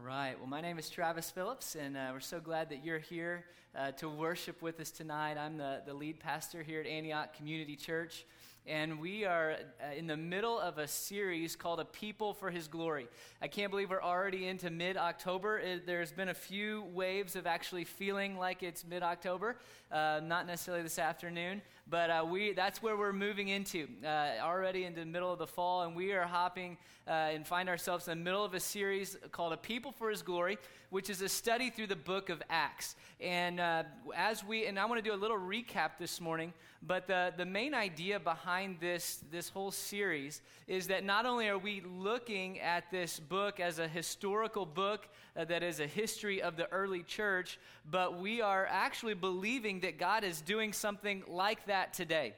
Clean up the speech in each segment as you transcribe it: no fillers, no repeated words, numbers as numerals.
right. Well, my name is Travis Phillips, and we're so glad that you're here to worship with us tonight. I'm the lead pastor here at Antioch Community Church, and we are in the middle of a series called A People for His Glory. I can't believe we're already into mid-October. There's been a few waves of actually feeling like it's mid-October, not necessarily this afternoon, but that's where we're moving into, already into the middle of the fall, and we are hopping and find ourselves in the middle of a series called A People for His Glory, which is a study through the book of Acts. And I want to do a little recap this morning, but the main idea behind this whole series is that not only are we looking at this book as a historical book that is a history of the early church, but we are actually believing that God is doing something like that today.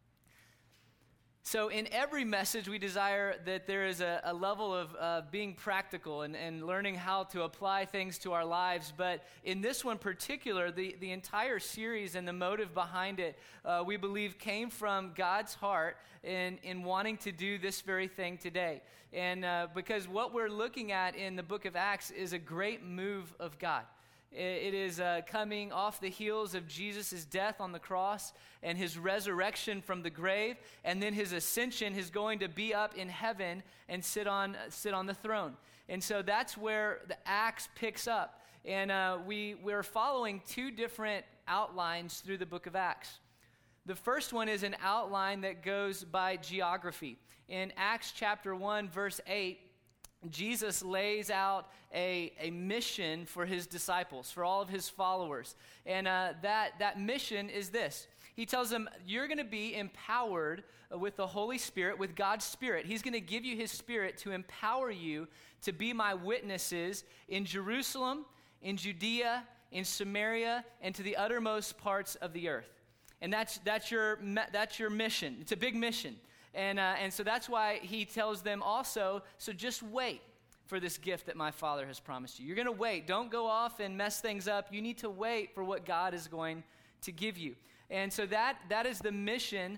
So in every message, we desire that there is a level of being practical and learning how to apply things to our lives. But in this one particular, the entire series and the motive behind it, we believe came from God's heart in wanting to do this very thing today. And because what we're looking at in the book of Acts is a great move of God. It is coming off the heels of Jesus' death on the cross and his resurrection from the grave, and then his ascension, his going to be up in heaven and sit on the throne. And so that's where the Acts picks up. And we're following two different outlines through the book of Acts. The first one is an outline that goes by geography. In Acts chapter 1, verse 8, Jesus lays out a mission for his disciples, for all of his followers. And that mission is this. He tells them, you're going to be empowered with the Holy Spirit, with God's Spirit. He's going to give you his Spirit to empower you to be my witnesses in Jerusalem, in Judea, in Samaria, and to the uttermost parts of the earth. And that's your mission. It's a big mission. And so that's why he tells them also, so just wait for this gift that my Father has promised you. You're going to wait. Don't go off and mess things up. You need to wait for what God is going to give you. And so that is the mission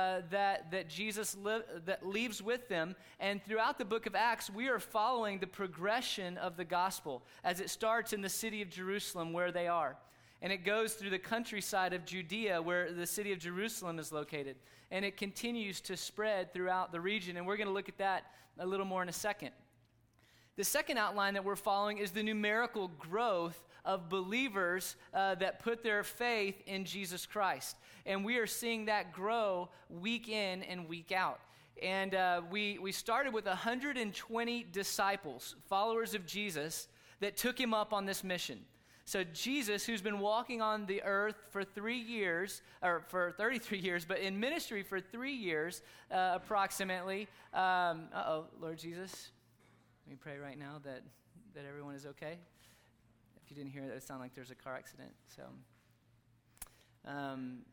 that Jesus that leaves with them. And throughout the book of Acts, we are following the progression of the gospel as it starts in the city of Jerusalem where they are. And it goes through the countryside of Judea where the city of Jerusalem is located. And it continues to spread throughout the region. And we're going to look at that a little more in a second. The second outline that we're following is the numerical growth of believers that put their faith in Jesus Christ. And we are seeing that grow week in and week out. And we started with 120 disciples, followers of Jesus, that took him up on this mission. So Jesus, who's been walking on the earth for 3 years, or for 33 years, but in ministry for 3 years approximately. Lord Jesus, let me pray right now that everyone is okay. If you didn't hear that, it sounded like there's a car accident. So, amen.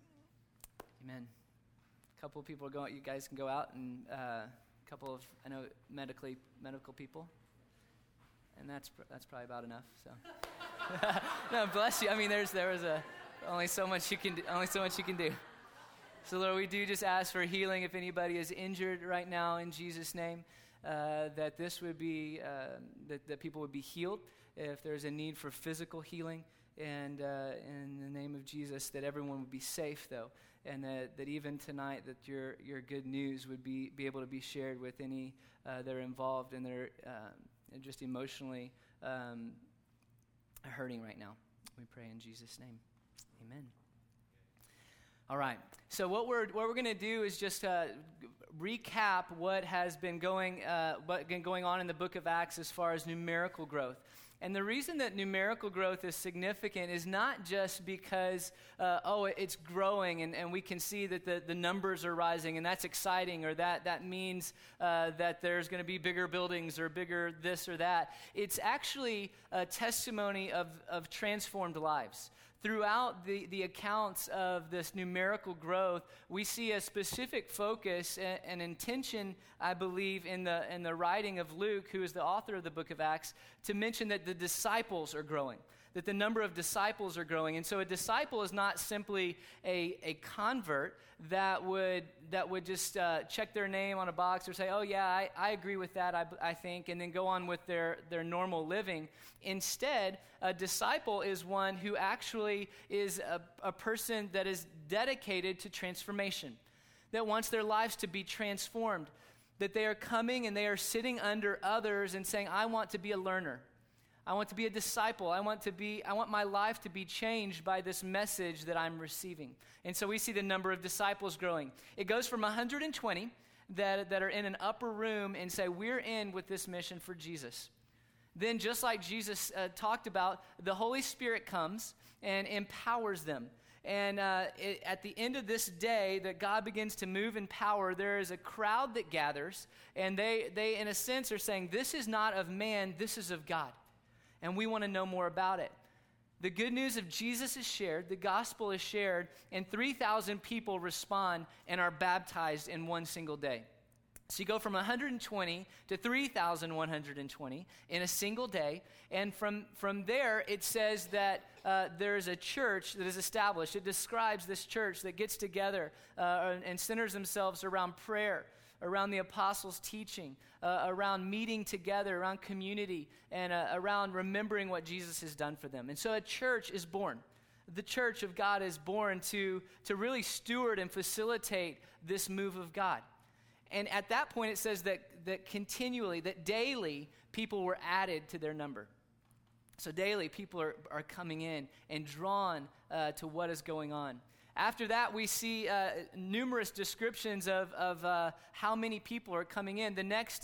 A couple of people are going. You guys can go out, and a couple of medical people, and that's probably about enough. So. No, bless you. I mean, there was only so much you can do. So, Lord, we do just ask for healing if anybody is injured right now in Jesus' name, that this would be that people would be healed. If there's a need for physical healing, and in the name of Jesus, that everyone would be safe, though, and that even tonight, that your good news would be able to be shared with any that are involved and they're just emotionally hurting right now. We pray in Jesus' name. Amen. All right. So what we're going to do is just recap what has been going on in the book of Acts as far as numerical growth. And the reason that numerical growth is significant is not just because, it's growing and we can see that the numbers are rising and that's exciting, or that means that there's going to be bigger buildings or bigger this or that. It's actually a testimony of transformed lives. Throughout the accounts of this numerical growth, we see a specific focus and intention, I believe, in the writing of Luke, who is the author of the book of Acts, to mention that the disciples are growing. that the number of disciples are growing. And so a disciple is not simply a convert that would just check their name on a box or say, oh yeah, I agree with that, I think, and then go on with their normal living. Instead, a disciple is one who actually is a person that is dedicated to transformation, that wants their lives to be transformed, that they are coming and they are sitting under others and saying, I want to be a learner. I want to be a disciple. I want my life to be changed by this message that I'm receiving. And so we see the number of disciples growing. It goes from 120 that are in an upper room and say, we're in with this mission for Jesus. Then just like Jesus talked about, the Holy Spirit comes and empowers them. And at the end of this day that God begins to move in power, there is a crowd that gathers, and they in a sense are saying, this is not of man, this is of God. And we want to know more about it. The good news of Jesus is shared, the gospel is shared, and 3,000 people respond and are baptized in one single day. So you go from 120 to 3,120 in a single day, and from there it says that there is a church that is established. It describes this church that gets together and centers themselves around prayer, around the apostles' teaching, around meeting together, around community, and around remembering what Jesus has done for them. And so a church is born. The church of God is born to really steward and facilitate this move of God. And at that point, it says that continually, that daily, people were added to their number. So daily, people are coming in and drawn to what is going on. After that, we see numerous descriptions of how many people are coming in. The next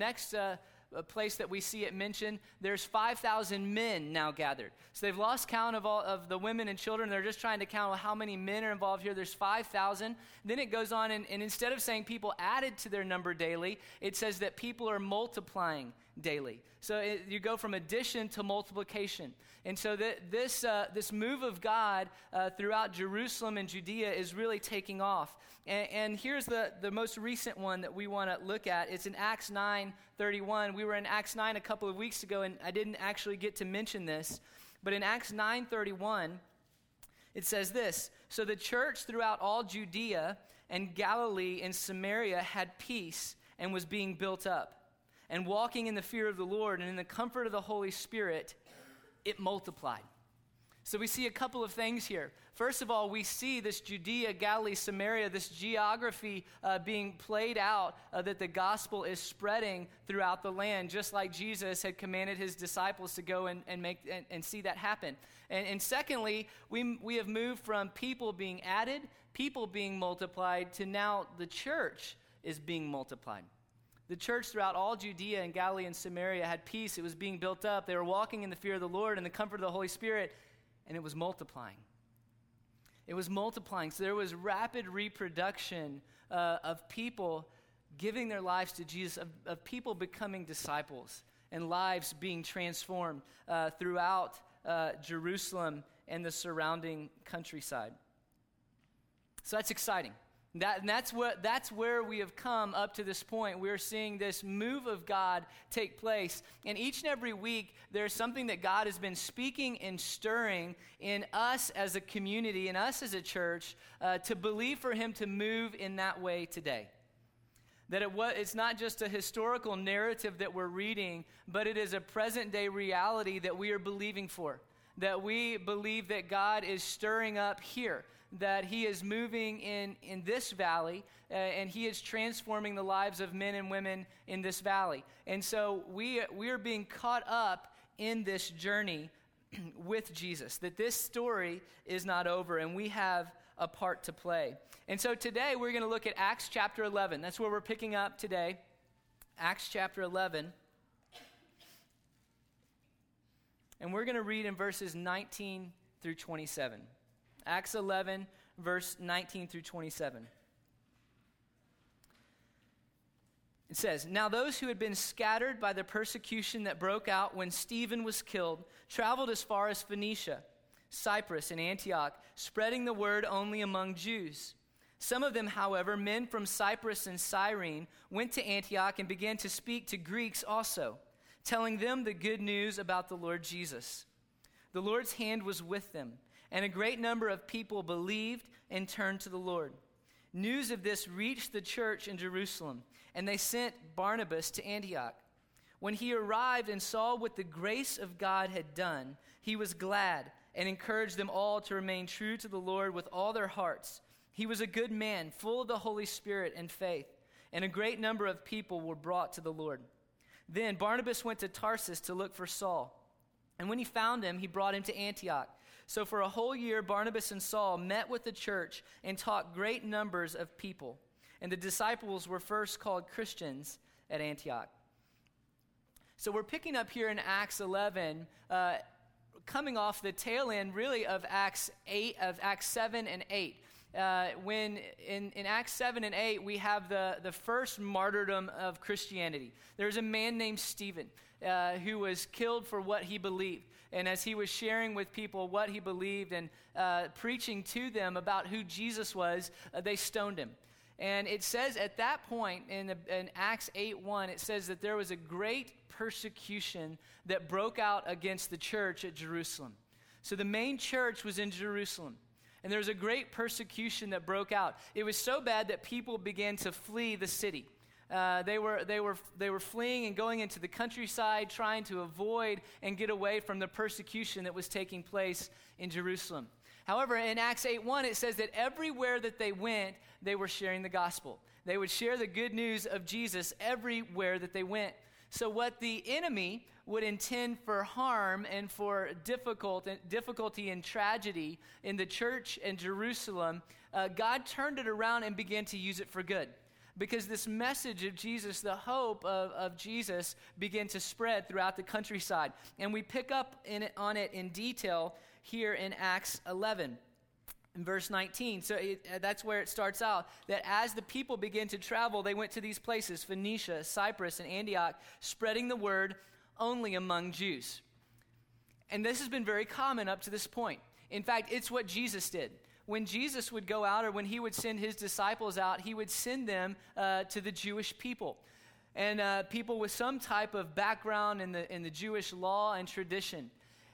place that we see it mentioned, there's 5,000 men now gathered. So they've lost count of all of the women and children. They're just trying to count how many men are involved here. There's 5,000. Then it goes on, and instead of saying people added to their number daily, it says that people are multiplying daily. So you go from addition to multiplication. And so this move of God throughout Jerusalem and Judea is really taking off. And here's the most recent one that we want to look at. It's in Acts 9:31. We were in Acts 9 a couple of weeks ago, and I didn't actually get to mention this. But in Acts 9:31, it says this: so the church throughout all Judea and Galilee and Samaria had peace and was being built up. And walking in the fear of the Lord and in the comfort of the Holy Spirit, it multiplied. So we see a couple of things here. First of all, we see this Judea, Galilee, Samaria, this geography being played out, that the gospel is spreading throughout the land, just like Jesus had commanded his disciples to go and see that happen. And secondly, we have moved from people being added, people being multiplied, to now the church is being multiplied. The church throughout all Judea and Galilee and Samaria had peace. It was being built up. They were walking in the fear of the Lord and the comfort of the Holy Spirit, and it was multiplying. It was multiplying. So there was rapid reproduction of people giving their lives to Jesus, of people becoming disciples, and lives being transformed throughout Jerusalem and the surrounding countryside. So that's exciting. That's where we have come up to this point. We're seeing this move of God take place. And each and every week, there's something that God has been speaking and stirring in us as a community, in us as a church, to believe for him to move in that way today. That it's not just a historical narrative that we're reading, but it is a present-day reality that we are believing for. That we believe that God is stirring up here, that he is moving in this valley, and he is transforming the lives of men and women in this valley. And so we are being caught up in this journey with Jesus, that this story is not over, and we have a part to play. And so today we're going to look at Acts chapter 11. That's where we're picking up today, Acts chapter 11. And we're going to read in verses 19 through 27. Acts 11, verse 19 through 27. It says, "Now those who had been scattered by the persecution that broke out when Stephen was killed traveled as far as Phoenicia, Cyprus, and Antioch, spreading the word only among Jews. Some of them, however, men from Cyprus and Cyrene, went to Antioch and began to speak to Greeks also, telling them the good news about the Lord Jesus. The Lord's hand was with them, and a great number of people believed and turned to the Lord. News of this reached the church in Jerusalem, and they sent Barnabas to Antioch. When he arrived and saw what the grace of God had done, he was glad and encouraged them all to remain true to the Lord with all their hearts. He was a good man, full of the Holy Spirit and faith, and a great number of people were brought to the Lord. Then Barnabas went to Tarsus to look for Saul, and when he found him, he brought him to Antioch. So for a whole year, Barnabas and Saul met with the church and taught great numbers of people. And the disciples were first called Christians at Antioch. So we're picking up here in Acts 11, coming off the tail end, really, of Acts 7 and 8. When in Acts 7 and 8, we have the first martyrdom of Christianity. There's a man named Stephen who was killed for what he believed. And as he was sharing with people what he believed and preaching to them about who Jesus was, they stoned him. And it says at that point in Acts 8:1, it says that there was a great persecution that broke out against the church at Jerusalem. So the main church was in Jerusalem. And there was a great persecution that broke out. It was so bad that people began to flee the city. They were fleeing and going into the countryside, trying to avoid and get away from the persecution that was taking place in Jerusalem. However, in Acts 8:1, it says that everywhere that they went, they were sharing the gospel. They would share the good news of Jesus everywhere that they went. So what the enemy would intend for harm and for difficulty and tragedy in the church in Jerusalem, God turned it around and began to use it for good. Because this message of Jesus, the hope of Jesus, began to spread throughout the countryside. And we pick up on it in detail here in Acts 11. In verse 19, so that's where it starts out, that as the people began to travel, they went to these places, Phoenicia, Cyprus, and Antioch, spreading the word only among Jews. And this has been very common up to this point. In fact, it's what Jesus did. When Jesus would go out or when he would send his disciples out, he would send them to the Jewish people. And people with some type of background in the Jewish law and tradition.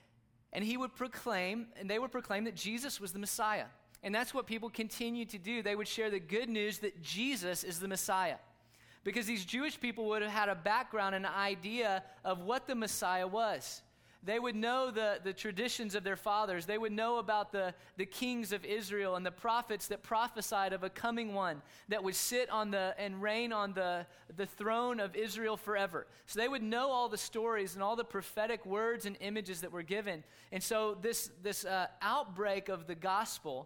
And they would proclaim that Jesus was the Messiah. And that's what people continued to do. They would share the good news that Jesus is the Messiah. Because these Jewish people would have had a background and an idea of what the Messiah was. They would know the traditions of their fathers. They would know about the kings of Israel and the prophets that prophesied of a coming one that would sit and reign on the throne of Israel forever. So they would know all the stories and all the prophetic words and images that were given. And so this outbreak of the gospel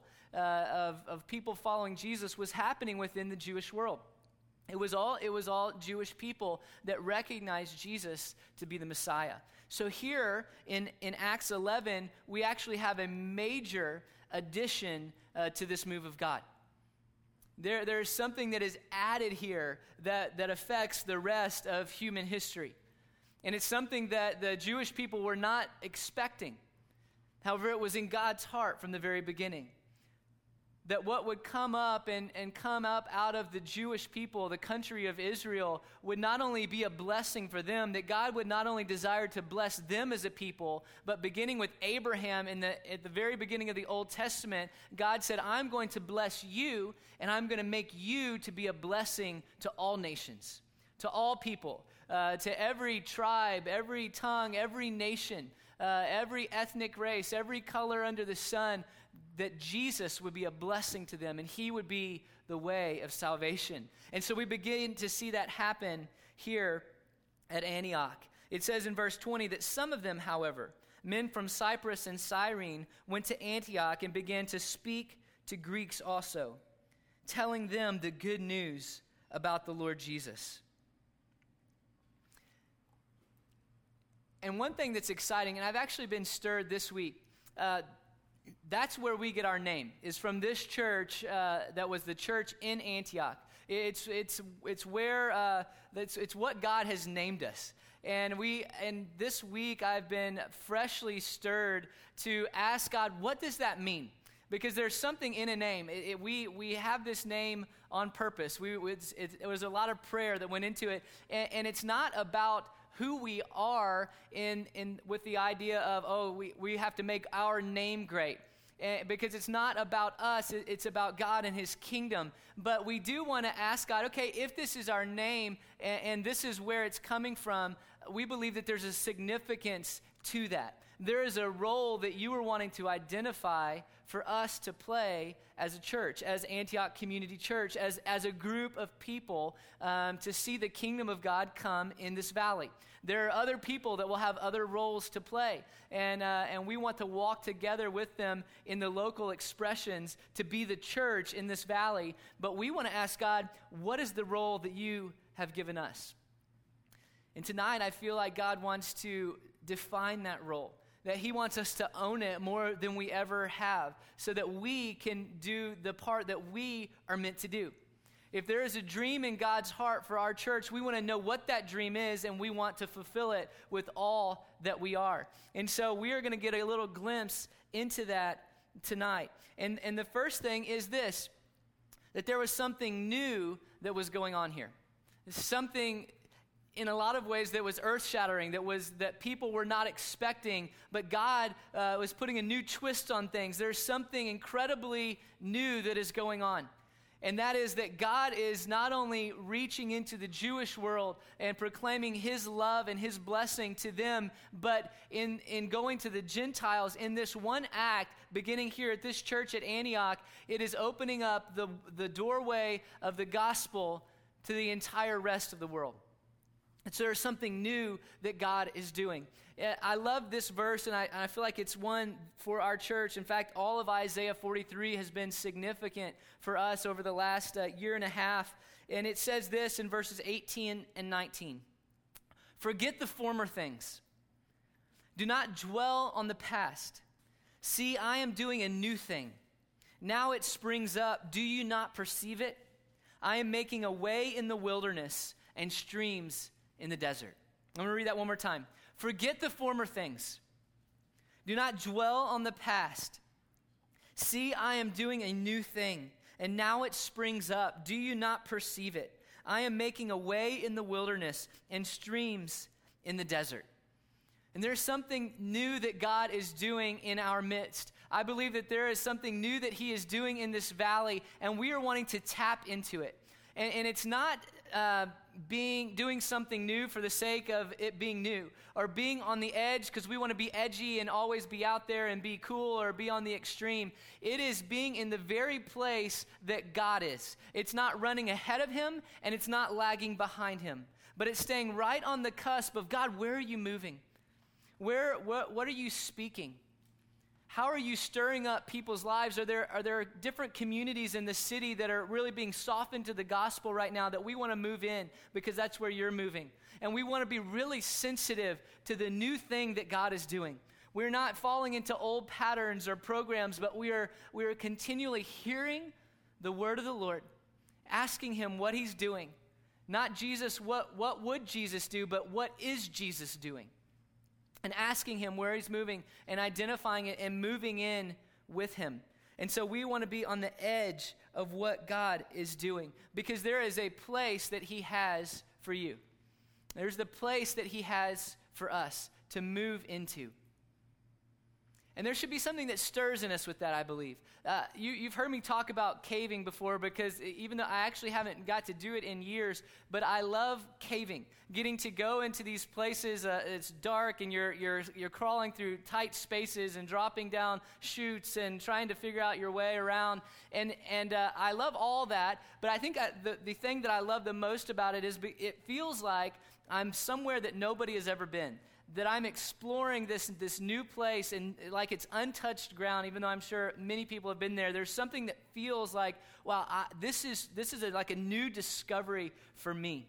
of people following Jesus was happening within the Jewish world. It was all Jewish people that recognized Jesus to be the Messiah. So here in Acts 11, we actually have a major addition to this move of God. There's something that is added here that affects the rest of human history. And it's something that the Jewish people were not expecting. However, it was in God's heart from the very beginning. That what would come up and come up out of the Jewish people, the country of Israel, would not only be a blessing for them, that God would not only desire to bless them as a people, but beginning with Abraham at the very beginning of the Old Testament, God said, I'm going to bless you, and I'm going to make you to be a blessing to all nations, to all people, to every tribe, every tongue, every nation, every ethnic race, every color under the sun, that Jesus would be a blessing to them and he would be the way of salvation. And so we begin to see that happen here at Antioch. It says in verse 20 that some of them, however, men from Cyprus and Cyrene, went to Antioch and began to speak to Greeks also, telling them the good news about the Lord Jesus. And one thing that's exciting, and I've actually been stirred this week, that's where we get our name, is from this church that was the church in Antioch. It's where it's what God has named us. And this week I've been freshly stirred to ask God, what does that mean? Because there's something in a name. We have this name on purpose. It was a lot of prayer that went into it, and it's not about who we are in with the idea of, we have to make our name great. Because it's not about us, it's about God and his kingdom. But we do want to ask God, okay, if this is our name and this is where it's coming from, we believe that there's a significance to that. There is a role that you are wanting to identify for us to play as a church, as Antioch Community Church, as a group of people to see the kingdom of God come in this valley. There are other people that will have other roles to play, and we want to walk together with them in the local expressions to be the church in this valley. But we want to ask God, what is the role that you have given us? And tonight, I feel like God wants to define that role, that he wants us to own it more than we ever have, so that we can do the part that we are meant to do. If there is a dream in God's heart for our church, we want to know what that dream is, and we want to fulfill it with all that we are. And so we are going to get a little glimpse into that tonight. And the first thing is this, that there was something new that was going on here. Something in a lot of ways that was earth-shattering, that people were not expecting, but God was putting a new twist on things. There's something incredibly new that is going on. And that is that God is not only reaching into the Jewish world and proclaiming his love and his blessing to them, but in going to the Gentiles in this one act, beginning here at this church at Antioch, it is opening up the doorway of the gospel to the entire rest of the world. And so there's something new that God is doing. I love this verse, and I feel like it's one for our church. In fact, all of Isaiah 43 has been significant for us over the last year and a half. And it says this in verses 18 and 19. Forget the former things. Do not dwell on the past. See, I am doing a new thing. Now it springs up. Do you not perceive it? I am making a way in the wilderness and streams in the desert. I'm going to read that one more time. Forget the former things. Do not dwell on the past. See, I am doing a new thing, and now it springs up. Do you not perceive it? I am making a way in the wilderness and streams in the desert. And there's something new that God is doing in our midst. I believe that there is something new that he is doing in this valley, and we are wanting to tap into it. And it's not doing something new for the sake of it being new, or being on the edge because we want to be edgy and always be out there and be cool or be on the extreme. It is being in the very place that God is. It's not running ahead of him, and it's not lagging behind him, but it's staying right on the cusp of, God, where are you moving? What are you speaking? How are you stirring up people's lives? Are there different communities in the city that are really being softened to the gospel right now that we want to move in because that's where you're moving? And we want to be really sensitive to the new thing that God is doing. We're not falling into old patterns or programs, but we are continually hearing the word of the Lord, asking him what he's doing. Not Jesus, what would Jesus do, but what is Jesus doing? And asking him where he's moving and identifying it and moving in with him. And so we want to be on the edge of what God is doing, because there is a place that he has for you. There's the place that he has for us to move into. And there should be something that stirs in us with that, I believe. You've heard me talk about caving before, because even though I actually haven't got to do it in years, but I love caving. Getting to go into these places, it's dark and you're crawling through tight spaces and dropping down chutes and trying to figure out your way around. And I love all that, but I think the thing that I love the most about it is it feels like I'm somewhere that nobody has ever been. That I'm exploring this new place, and like it's untouched ground, even though I'm sure many people have been there. There's something that feels like, wow, this is like a new discovery for me.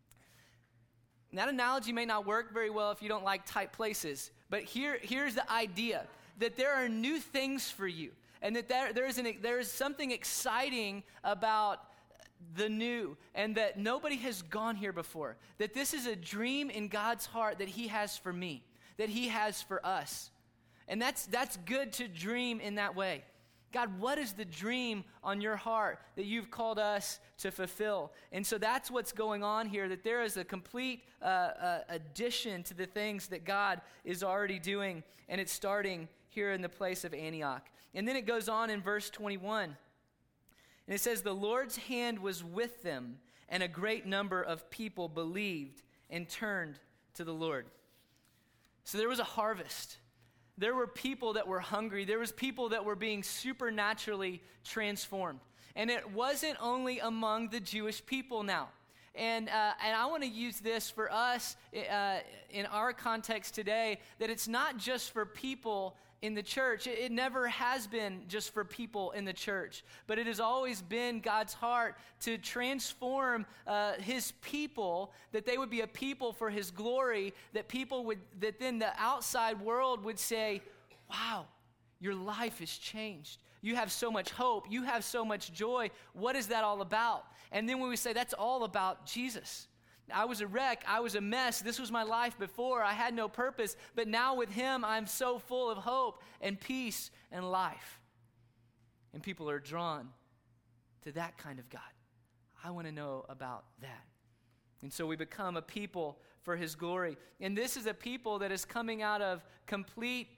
And that analogy may not work very well if you don't like tight places, but here's the idea, that there are new things for you, and that there is something exciting about the new, and that nobody has gone here before, that this is a dream in God's heart that he has for me, that he has for us. And that's good to dream in that way. God, what is the dream on your heart that you've called us to fulfill? And so that's what's going on here, that there is a complete addition to the things that God is already doing, and it's starting here in the place of Antioch. And then it goes on in verse 21, and it says, the Lord's hand was with them, and a great number of people believed and turned to the Lord. So there was a harvest. There were people that were hungry. There was people that were being supernaturally transformed. And it wasn't only among the Jewish people now. And I want to use this for us in our context today, that it's not just for people in the church. It never has been just for people in the church, but it has always been God's heart to transform his people, that they would be a people for his glory, that then the outside world would say, wow, your life has changed. You have so much hope. You have so much joy. What is that all about? And then when we say that's all about Jesus. I was a wreck. I was a mess. This was my life before. I had no purpose. But now with him, I'm so full of hope and peace and life. And people are drawn to that kind of God. I want to know about that. And so we become a people for his glory. And this is a people that is coming out of complete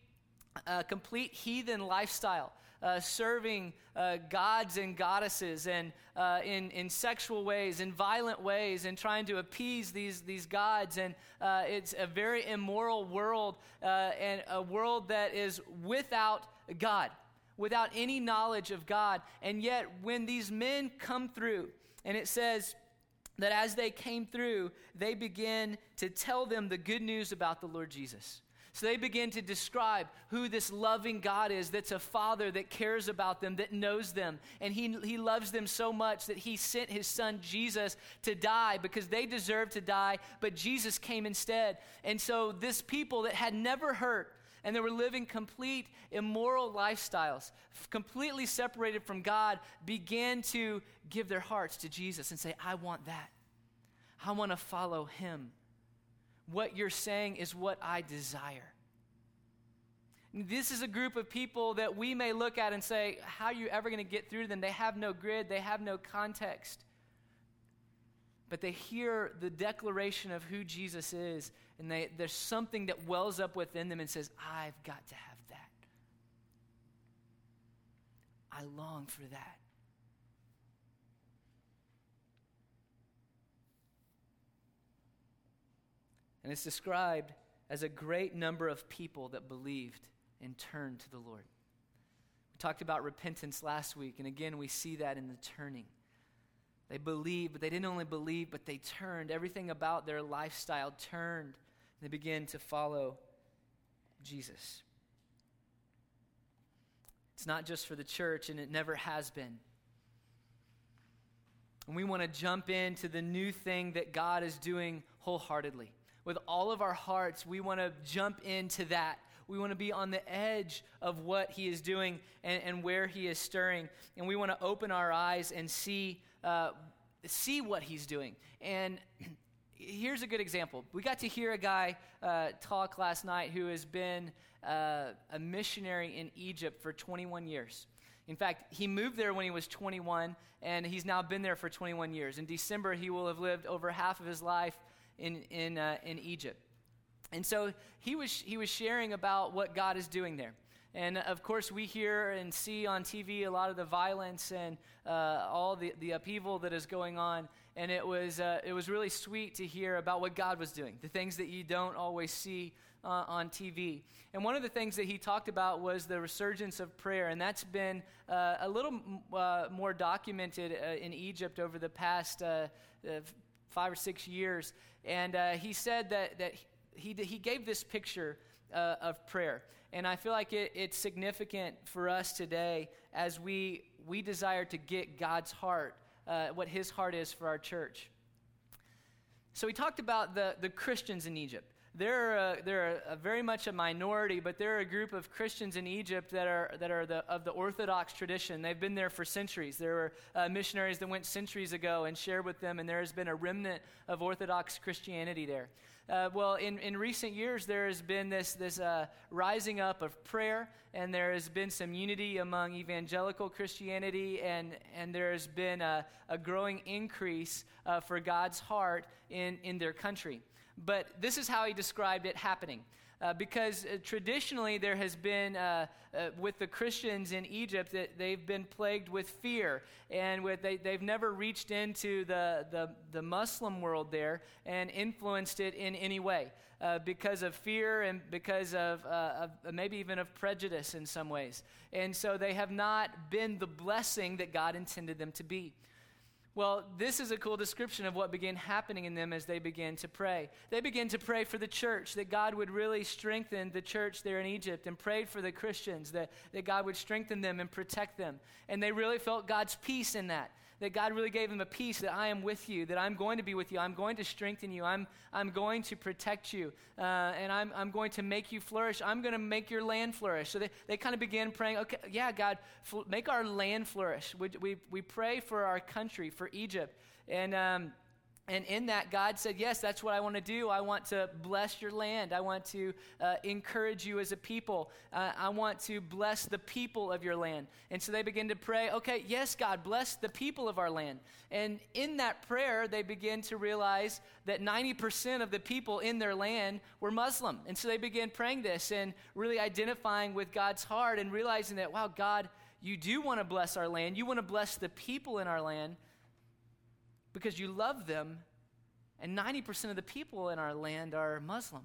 heathen lifestyle. Serving gods and goddesses and in sexual ways, in violent ways, and trying to appease these gods. And it's a very immoral world, and a world that is without God, without any knowledge of God. And yet when these men come through, and it says that as they came through, they begin to tell them the good news about the Lord Jesus. So they begin to describe who this loving God is, that's a father that cares about them, that knows them. And he loves them so much that he sent his son Jesus to die because they deserved to die, but Jesus came instead. And so this people that had never heard, and they were living complete immoral lifestyles, completely separated from God, began to give their hearts to Jesus and say, I want that. I want to follow him. What you're saying is what I desire. This is a group of people that we may look at and say, how are you ever going to get through them? They have no grid. They have no context. But they hear the declaration of who Jesus is, and there's something that wells up within them and says, I've got to have that. I long for that. And it's described as a great number of people that believed and turned to the Lord. We talked about repentance last week, and again, we see that in the turning. They believed, but they didn't only believe, but they turned. Everything about their lifestyle turned, and they began to follow Jesus. It's not just for the church, and it never has been. And we want to jump into the new thing that God is doing wholeheartedly. With all of our hearts, we want to jump into that. We want to be on the edge of what he is doing and where he is stirring. And we want to open our eyes and see what he's doing. And here's a good example. We got to hear a guy talk last night who has been a missionary in Egypt for 21 years. In fact, he moved there when he was 21, and he's now been there for 21 years. In December, he will have lived over half of his life in Egypt. And so he was sharing about what God is doing there. And of course, we hear and see on TV a lot of the violence and all the upheaval that is going on. And it was really sweet to hear about what God was doing, the things that you don't always see on TV. And one of the things that he talked about was the resurgence of prayer, and that's been a little more documented in Egypt over the past 5 or 6 years. And he said that he gave this picture of prayer. And I feel like it's significant for us today as we desire to get God's heart, what his heart is for our church. So he talked about the Christians in Egypt. They're very much a minority, but they're a group of Christians in Egypt that are of the Orthodox tradition. They've been there for centuries. There were missionaries that went centuries ago and shared with them, and there has been a remnant of Orthodox Christianity there. Well, in recent years, there has been this rising up of prayer, and there has been some unity among evangelical Christianity, and there has been a growing increase for God's heart in their country. But this is how he described it happening. Because traditionally there has been, with the Christians in Egypt, that they've been plagued with fear, and they've never reached into the Muslim world there and influenced it in any way because of fear and because of maybe even of prejudice in some ways. And so they have not been the blessing that God intended them to be. Well, this is a cool description of what began happening in them as they began to pray. They began to pray for the church, that God would really strengthen the church there in Egypt, and prayed for the Christians, that God would strengthen them and protect them. And they really felt God's peace in that God really gave them a peace, that I am with you, that I'm going to be with you, I'm going to strengthen you, I'm going to protect you, and I'm going to make you flourish, I'm going to make your land flourish. So they kind of began praying, okay, yeah, God, make our land flourish. We pray for our country, for Egypt, and in that, God said, yes, that's what I want to do. I want to bless your land. I want to encourage you as a people. I want to bless the people of your land. And so they begin to pray, okay, yes, God, bless the people of our land. And in that prayer, they begin to realize that 90% of the people in their land were Muslim. And so they began praying this and really identifying with God's heart and realizing that, wow, God, you do want to bless our land. You want to bless the people in our land, because you love them, and 90% of the people in our land are Muslim.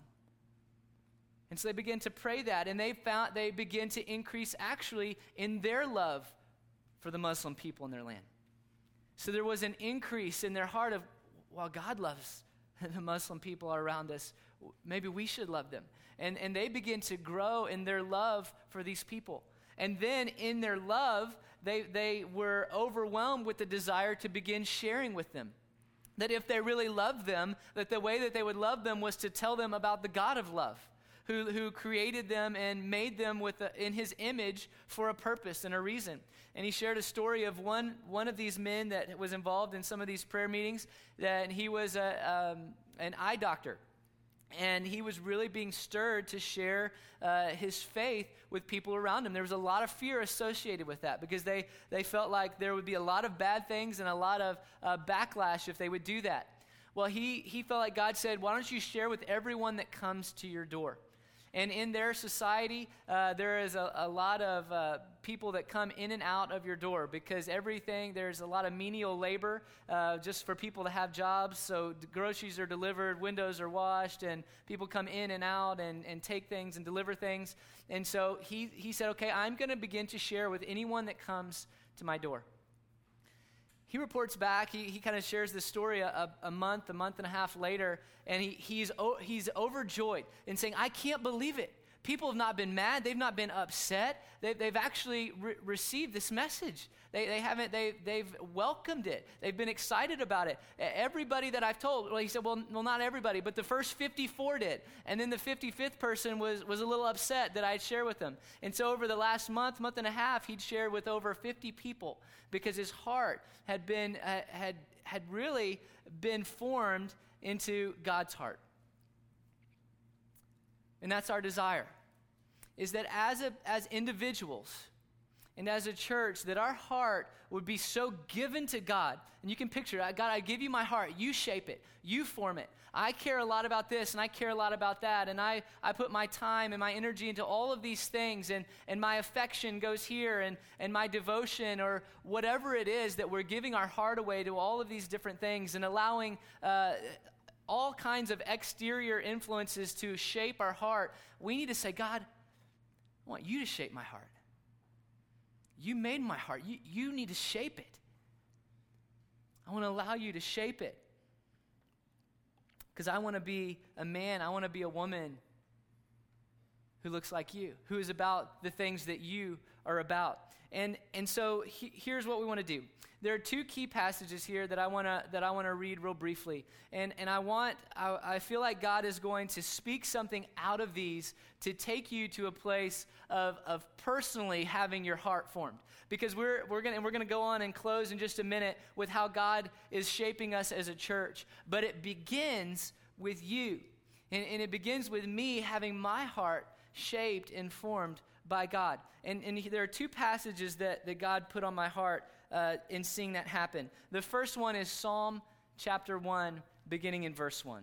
And so they begin to pray that, and they begin to increase actually in their love for the Muslim people in their land. So there was an increase in their heart of, well, God loves the Muslim people around us. Maybe we should love them. And they begin to grow in their love for these people. And then in their love, they were overwhelmed with the desire to begin sharing with them. That if they really loved them, that the way that they would love them was to tell them about the God of love, who created them and made them in his image for a purpose and a reason. And he shared a story of one of these men that was involved in some of these prayer meetings, that he was an eye doctor. And he was really being stirred to share his faith with people around him. There was a lot of fear associated with that, because they felt like there would be a lot of bad things and a lot of backlash if they would do that. Well, he felt like God said, why don't you share with everyone that comes to your door? And in their society, there is a lot of people that come in and out of your door, because there's a lot of menial labor just for people to have jobs. So groceries are delivered, windows are washed, and people come in and out and take things and deliver things. And so he said, okay, I'm going to begin to share with anyone that comes to my door. He reports back, he kind of shares this story a month and a half later, and he's overjoyed and saying, I can't believe it. People have not been mad. They've not been upset. They've actually received this message. They've welcomed it. They've been excited about it. Everybody that I've told, well, he said, well, not everybody, but the first 54 did. And then the 55th person was a little upset that I'd share with them. And so over the last month and a half, he'd shared with over 50 people, because his heart had really been formed into God's heart. And that's our desire, is that as individuals and as a church, that our heart would be so given to God. And you can picture it. God, I give you my heart. You shape it. You form it. I care a lot about this, and I care a lot about that, and I put my time and my energy into all of these things, and my affection goes here, and my devotion, or whatever it is, that we're giving our heart away to all of these different things and allowing all kinds of exterior influences to shape our heart. We need to say, God, I want you to shape my heart. You made my heart. You need to shape it. I want to allow you to shape it. Because I want to be a man, I want to be a woman who looks like you, who is about the things that you are about. And so here's what we want to do. There are two key passages here that I want to read real briefly. And I feel like God is going to speak something out of these to take you to a place of personally having your heart formed. Because we're going to go on and close in just a minute with how God is shaping us as a church. But it begins with you. And it begins with me having my heart shaped and formed by God. And there are two passages that God put on my heart in seeing that happen. The first one is Psalm chapter 1, beginning in verse 1.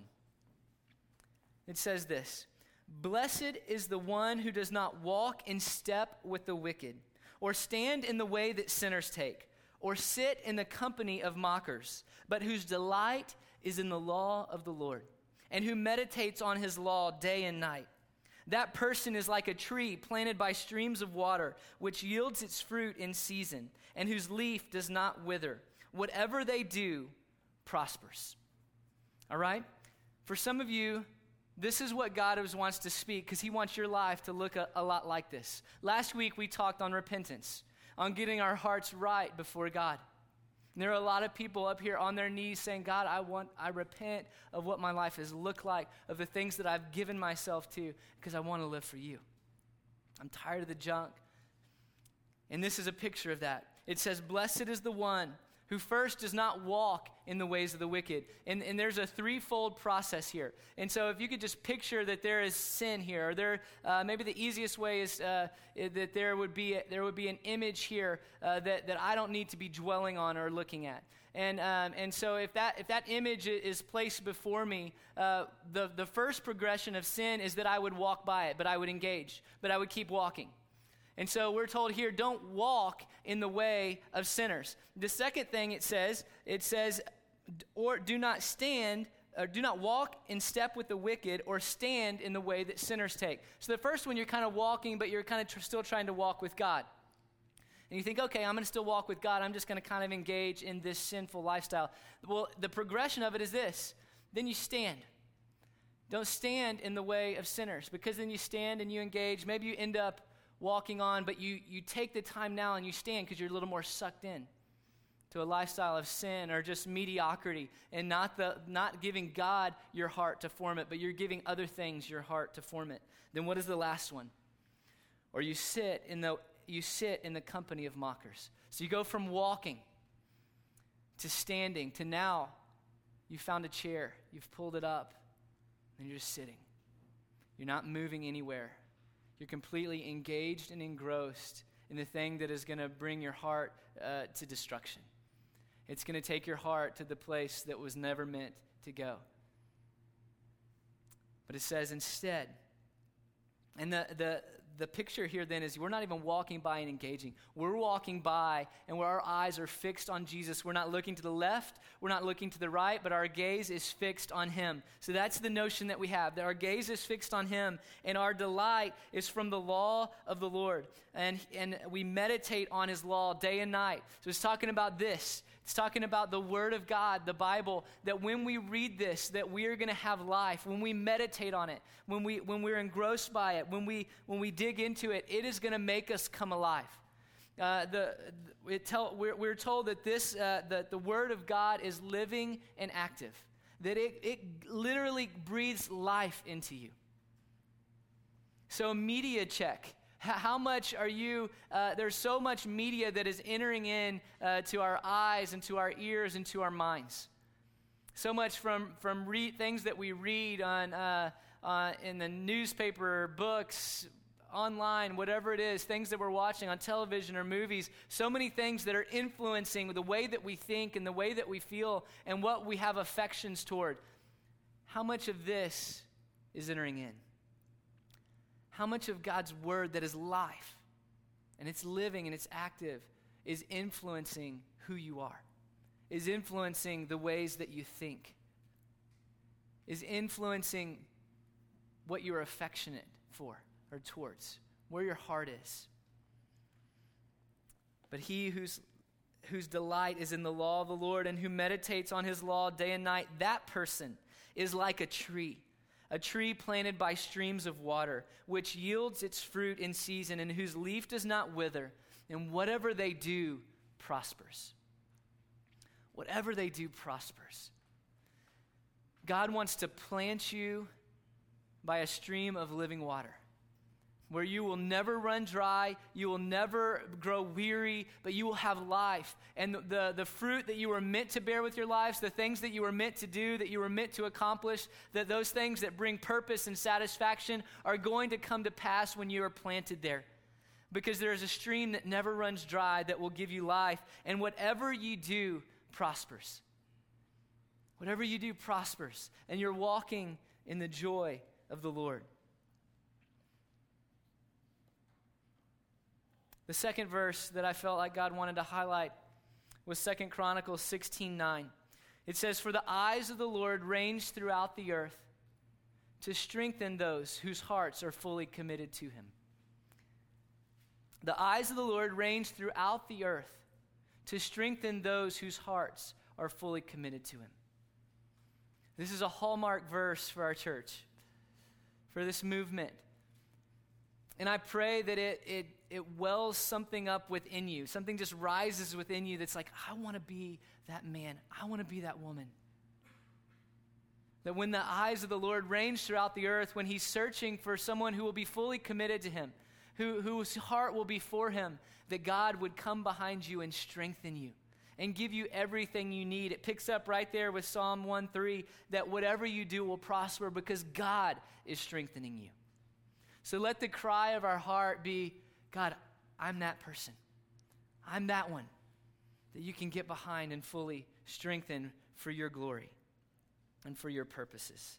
It says this: "Blessed is the one who does not walk in step with the wicked, or stand in the way that sinners take, or sit in the company of mockers, but whose delight is in the law of the Lord, and who meditates on his law day and night. That person is like a tree planted by streams of water, which yields its fruit in season, and whose leaf does not wither. Whatever they do prospers." All right? For some of you, this is what God wants to speak, because he wants your life to look a lot like this. Last week, we talked on repentance, on getting our hearts right before God. And there are a lot of people up here on their knees saying, "God, I repent of what my life has looked like, of the things that I've given myself to, because I want to live for you. I'm tired of the junk." And this is a picture of that. It says, "Blessed is the one who first does not walk in the ways of the wicked." And there's a threefold process here. And so if you could just picture that there is sin here, or maybe the easiest way is that there would be an image here that I don't need to be dwelling on or looking at. And so if that image is placed before me, the first progression of sin is that I would walk by it, but I would engage, but I would keep walking. And so we're told here, don't walk in the way of sinners. The second thing it says, or do not stand, or do not walk in step with the wicked, or stand in the way that sinners take. So the first one, you're kind of walking, but you're kind of still trying to walk with God. And you think, okay, I'm going to still walk with God. I'm just going to kind of engage in this sinful lifestyle. Well, the progression of it is this. Then you stand. Don't stand in the way of sinners, because then you stand and you engage. Maybe you end up walking on, but you take the time now and you stand because you're a little more sucked in to a lifestyle of sin or just mediocrity, and not giving God your heart to form it, but you're giving other things your heart to form it. Then what is the last one? Or you sit in the company of mockers. So you go from walking to standing to now you found a chair, you've pulled it up, and you're just sitting. You're not moving anywhere. You're completely engaged and engrossed in the thing that is going to bring your heart to destruction. It's going to take your heart to the place that was never meant to go. But it says instead, and the picture here then is we're not even walking by and engaging. We're walking by, and where our eyes are fixed on Jesus. We're not looking to the left, we're not looking to the right, but our gaze is fixed on him. So that's the notion that we have, that our gaze is fixed on him, and our delight is from the law of the Lord. And we meditate on his law day and night. So it's talking about this. It's talking about the Word of God, the Bible, that when we read this, that we are going to have life. When we meditate on it, when we're engrossed by it, when we dig into it, it is going to make us come alive. We're told that that the Word of God is living and active, that it literally breathes life into you. So media check. How much are you, there's so much media that is entering in to our eyes and to our ears and to our minds. So much from things that we read on in the newspaper, books, online, whatever it is, things that we're watching on television or movies, so many things that are influencing the way that we think and the way that we feel and what we have affections toward. How much of this is entering in? How much of God's word that is life, and it's living and it's active, is influencing who you are, is influencing the ways that you think, is influencing what you're affectionate for or towards, where your heart is. But he whose delight is in the law of the Lord and who meditates on his law day and night, that person is like a tree planted by streams of water, which yields its fruit in season and whose leaf does not wither, and whatever they do prospers. Whatever they do prospers. God wants to plant you by a stream of living water, where you will never run dry, you will never grow weary, but you will have life. And the fruit that you were meant to bear with your lives, the things that you were meant to do, that you were meant to accomplish, that those things that bring purpose and satisfaction are going to come to pass when you are planted there. Because there is a stream that never runs dry that will give you life, and whatever you do prospers. Whatever you do prospers, and you're walking in the joy of the Lord. The second verse that I felt like God wanted to highlight was 2 Chronicles 16:9. It says, "For the eyes of the Lord range throughout the earth to strengthen those whose hearts are fully committed to him." The eyes of the Lord range throughout the earth to strengthen those whose hearts are fully committed to him. This is a hallmark verse for our church, for this movement. And I pray that it wells something up within you. Something just rises within you that's like, I want to be that man. I want to be that woman. That when the eyes of the Lord range throughout the earth, when he's searching for someone who will be fully committed to him, whose heart will be for him, that God would come behind you and strengthen you and give you everything you need. It picks up right there with Psalm 1:3, that whatever you do will prosper because God is strengthening you. So let the cry of our heart be, God, I'm that person. I'm that one that you can get behind and fully strengthen for your glory and for your purposes.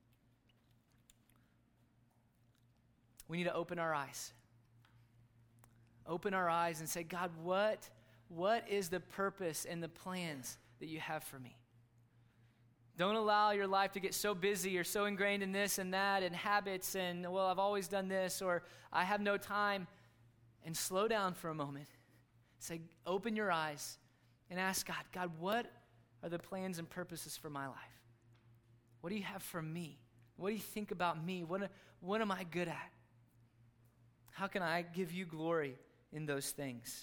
We need to open our eyes. Open our eyes and say, God, what is the purpose and the plans that you have for me? Don't allow your life to get so busy or so ingrained in this and that and habits and, well, I've always done this or I have no time. And slow down for a moment. Say, open your eyes and ask God, what are the plans and purposes for my life? What do you have for me? What do you think about me? What am I good at? How can I give you glory in those things?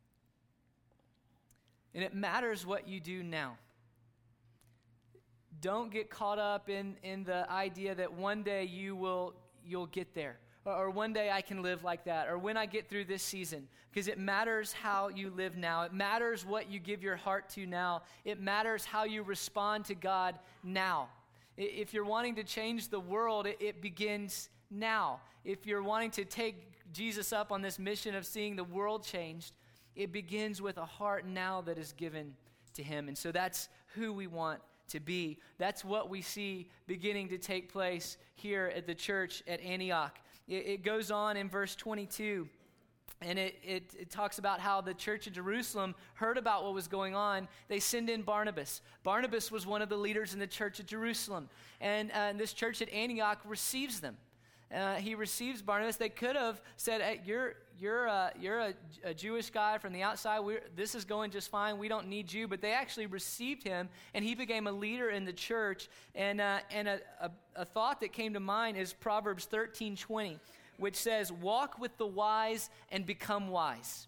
And it matters what you do now. Don't get caught up in the idea that one day you'll get there. Or one day I can live like that. Or when I get through this season. Because it matters how you live now. It matters what you give your heart to now. It matters how you respond to God now. If you're wanting to change the world, it begins now. If you're wanting to take Jesus up on this mission of seeing the world changed, it begins with a heart now that is given to him. And so that's who we want to be. That's what we see beginning to take place here at the church at Antioch. It goes on in verse 22, and it talks about how the church of Jerusalem heard about what was going on. They send in Barnabas. Barnabas was one of the leaders in the church of Jerusalem, and this church at Antioch receives them. He receives Barnabas. They could have said, hey, you're a Jewish guy from the outside. This is going just fine. We don't need you. But they actually received him, and he became a leader in the church. And a thought that came to mind is Proverbs 13:20, which says, walk with the wise and become wise.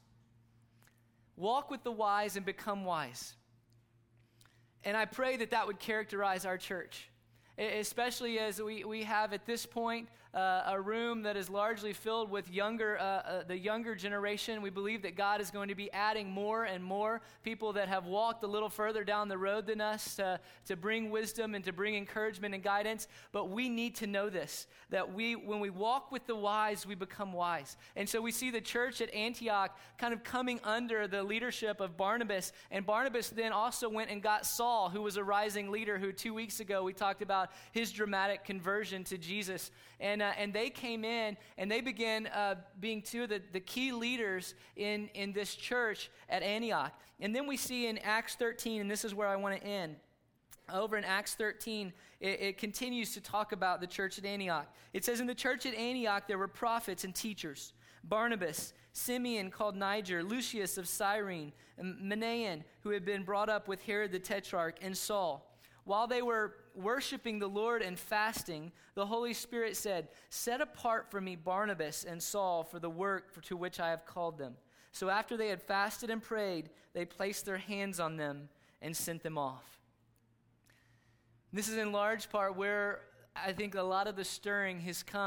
Walk with the wise and become wise. And I pray that would characterize our church, especially as we have at this point a room that is largely filled with the younger generation. We believe that God is going to be adding more and more people that have walked a little further down the road than us to bring wisdom and to bring encouragement and guidance. But we need to know this, that when we walk with the wise, we become wise. And so we see the church at Antioch kind of coming under the leadership of Barnabas. And Barnabas then also went and got Saul, who was a rising leader, who 2 weeks ago we talked about his dramatic conversion to Jesus. And they came in and they began being two of the key leaders in this church at Antioch. And then we see in Acts 13, and this is where I want to end. Over in Acts 13, it continues to talk about the church at Antioch. It says, in the church at Antioch there were prophets and teachers: Barnabas, Simeon called Niger, Lucius of Cyrene, and Manaen, who had been brought up with Herod the Tetrarch, and Saul. While they were worshiping the Lord and fasting, the Holy Spirit said, set apart for me Barnabas and Saul for the work to which I have called them. So after they had fasted and prayed, they placed their hands on them and sent them off. This is in large part where I think a lot of the stirring has come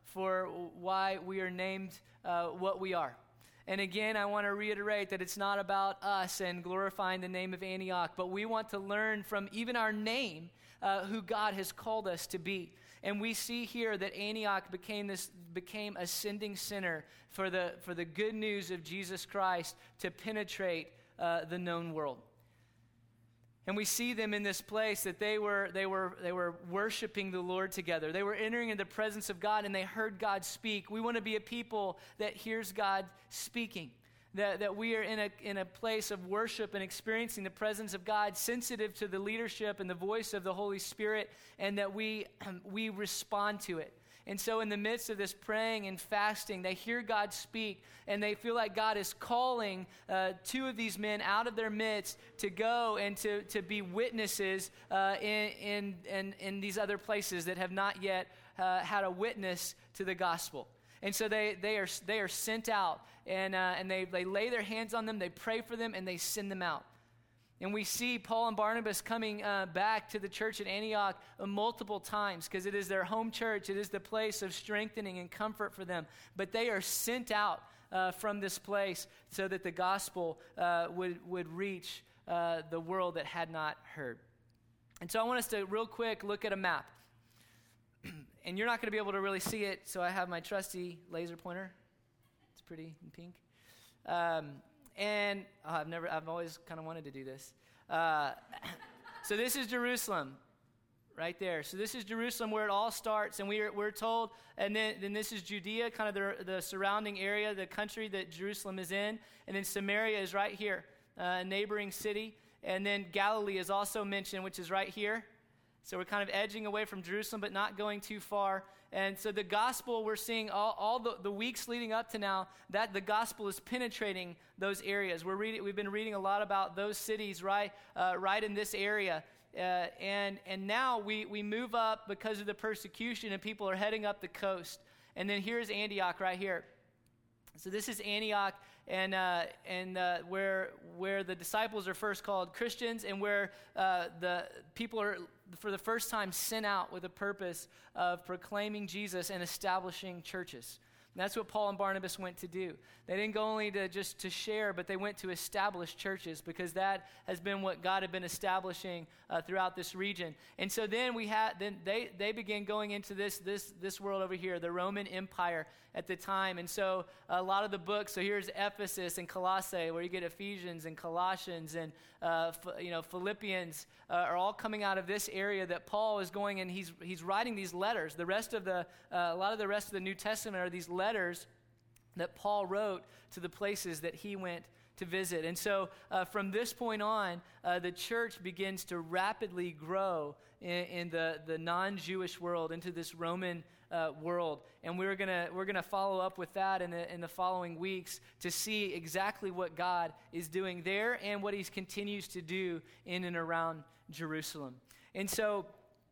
for why we are named what we are. And again, I want to reiterate that it's not about us and glorifying the name of Antioch, but we want to learn from even our name who God has called us to be. And we see here that Antioch became a sending center for the good news of Jesus Christ to penetrate the known world. And we see them in this place that they were worshiping the Lord together. They were entering into the presence of God, and they heard God speak. We want to be a people that hears God speaking, that we are in a place of worship and experiencing the presence of God, sensitive to the leadership and the voice of the Holy Spirit, and that we respond to it. And so in the midst of this praying and fasting, they hear God speak, and they feel like God is calling two of these men out of their midst to go and to be witnesses in these other places that have not yet had a witness to the gospel. And so they are sent out, and they lay their hands on them, they pray for them, and they send them out. And we see Paul and Barnabas coming back to the church at Antioch multiple times because it is their home church. It is the place of strengthening and comfort for them. But they are sent out from this place so that the gospel would reach the world that had not heard. And so I want us to real quick look at a map. And you're not going to be able to really see it, so I have my trusty laser pointer. It's pretty in pink. And I've always kind of wanted to do this. So this is Jerusalem, right there. So this is Jerusalem where it all starts, and we're told, and then this is Judea, kind of the surrounding area, the country that Jerusalem is in, and then Samaria is right here, a neighboring city, and then Galilee is also mentioned, which is right here. So we're kind of edging away from Jerusalem, but not going too far. And so the gospel, we're seeing all the weeks leading up to now, that the gospel is penetrating those areas. We've been reading a lot about those cities right in this area. And now we move up because of the persecution, and people are heading up the coast. And then here's Antioch right here. So this is Antioch, and where the disciples are first called Christians, and where the people are for the first time sent out with a purpose of proclaiming Jesus and establishing churches. And that's what Paul and Barnabas went to do. They didn't go only to share, but they went to establish churches, because that has been what God had been establishing throughout this region. And so then they began going into this world over here, the Roman Empire at the time. And so a lot of the books, so here's Ephesus and Colossae, where you get Ephesians and Colossians and Philippians, are all coming out of this area that Paul is going, and he's writing these letters. A lot of the rest of the New Testament are these letters that Paul wrote to the places that he went to visit. And so from this point on, the church begins to rapidly grow in the non-Jewish world, into this Roman world. And we're gonna follow up with that in the following weeks to see exactly what God is doing there and what he continues to do in and around Jerusalem. And so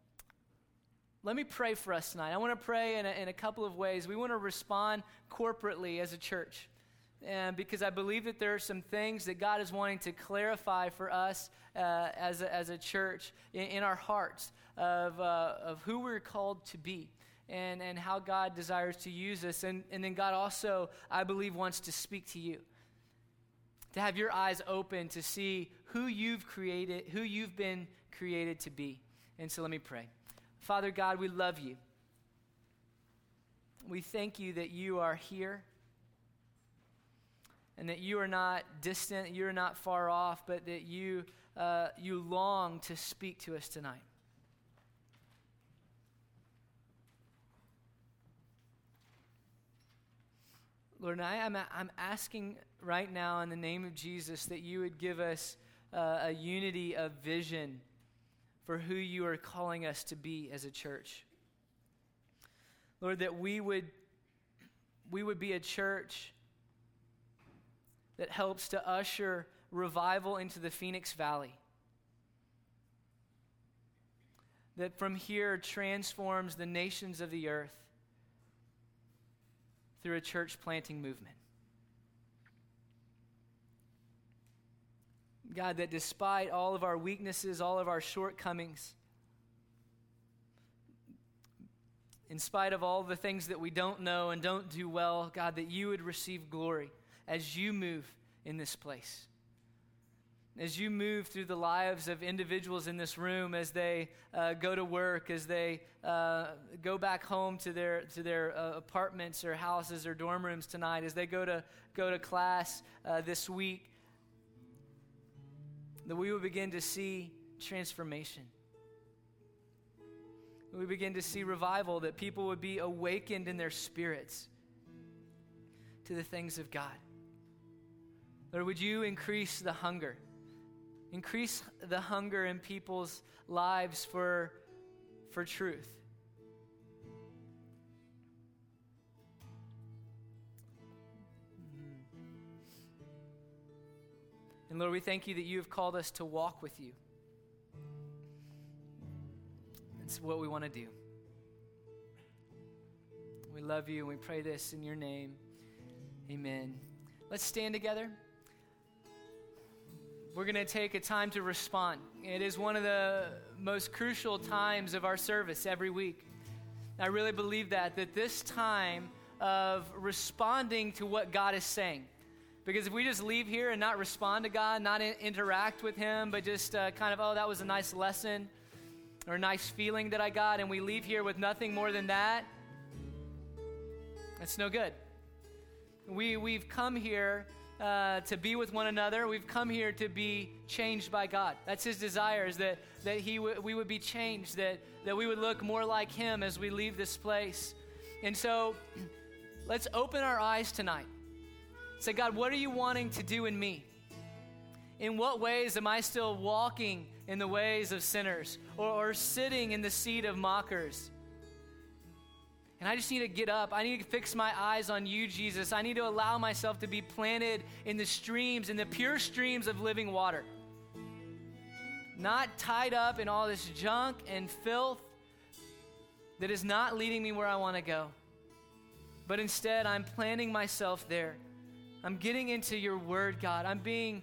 let me pray for us tonight. I want to pray in a couple of ways. We want to respond corporately as a church, and because I believe that there are some things that God is wanting to clarify for us as a church in our hearts of who we're called to be and how God desires to use us. And then God also, I believe, wants to speak to you, to have your eyes open to see who you've been created to be. And so let me pray. Father God, we love you. We thank you that you are here and that you are not distant, you are not far off, but that you long to speak to us tonight. Lord, I'm asking right now in the name of Jesus that you would give us a unity of vision for who you are calling us to be as a church. Lord, that we would be a church that helps to usher revival into the Phoenix Valley. That from here transforms the nations of the earth through a church planting movement. God, that despite all of our weaknesses, all of our shortcomings, in spite of all the things that we don't know and don't do well, God, that you would receive glory as you move in this place. As you move through the lives of individuals in this room, as they go to work, as they go back home to their apartments or houses or dorm rooms tonight, as they go to class this week, that we would begin to see transformation. We begin to see revival, that people would be awakened in their spirits to the things of God. Lord, would you increase the hunger? Increase the hunger in people's lives for truth. And Lord, we thank you that you have called us to walk with you. It's what we want to do. We love you and we pray this in your name. Amen. Let's stand together. We're going to take a time to respond. It is one of the most crucial times of our service every week. I really believe that this time of responding to what God is saying. Because if we just leave here and not respond to God, not interact with him, but just kind of, oh, that was a nice lesson or a nice feeling that I got, and we leave here with nothing more than that, that's no good. We've come here to be with one another. We've come here to be changed by God. That's his desire, is that we would be changed, that we would look more like him as we leave this place. And so let's open our eyes tonight. Say, God, what are you wanting to do in me? In what ways am I still walking in the ways of sinners or sitting in the seat of mockers? And I just need to get up. I need to fix my eyes on you, Jesus. I need to allow myself to be planted in the streams, in the pure streams of living water. Not tied up in all this junk and filth that is not leading me where I want to go. But instead, I'm planting myself there. I'm getting into your word, God. I'm being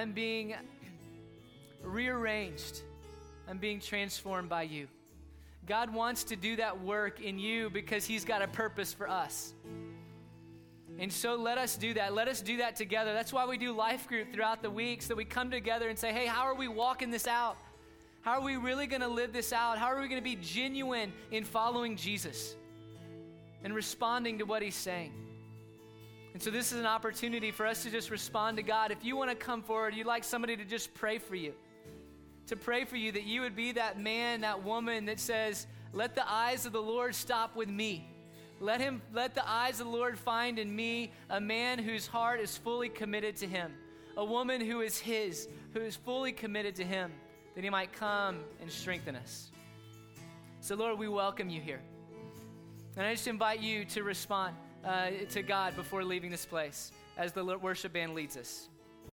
rearranged. I'm being transformed by you. God wants to do that work in you because he's got a purpose for us. And so let us do that. Let us do that together. That's why we do life group throughout the week, so that we come together and say, hey, how are we walking this out? How are we really going to live this out? How are we going to be genuine in following Jesus and responding to what he's saying? And so this is an opportunity for us to just respond to God. If you want to come forward, you'd like somebody to just pray for you. To pray for you, that you would be that man, that woman that says, let the eyes of the Lord stop with me. Let the eyes of the Lord find in me a man whose heart is fully committed to him. A woman who is his, who is fully committed to him, that he might come and strengthen us. So Lord, we welcome you here. And I just invite you to respond to God before leaving this place as the worship band leads us.